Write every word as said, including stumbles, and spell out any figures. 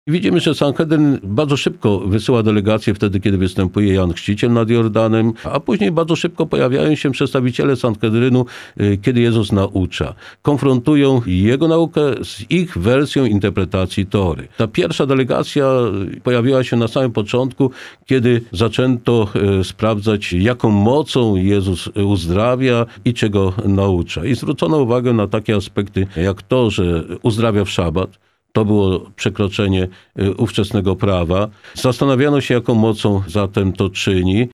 Widzimy, że Sanhedryn bardzo szybko wysyła delegację wtedy, kiedy występuje Jan Chrzciciel nad Jordanem, a później bardzo szybko pojawiają się przedstawiciele Sanhedrynu, kiedy Jezus naucza. Konfrontują jego naukę z ich wersją interpretacji Tory. Ta pierwsza delegacja pojawiła się na samym początku, kiedy zaczęto sprawdzać, jaką mocą Jezus uzdrawia i czego naucza. I zwrócono uwagę na takie aspekty, jak to, że uzdrawia w szabat. To było przekroczenie ówczesnego prawa. Zastanawiano się, jaką mocą zatem to czyni.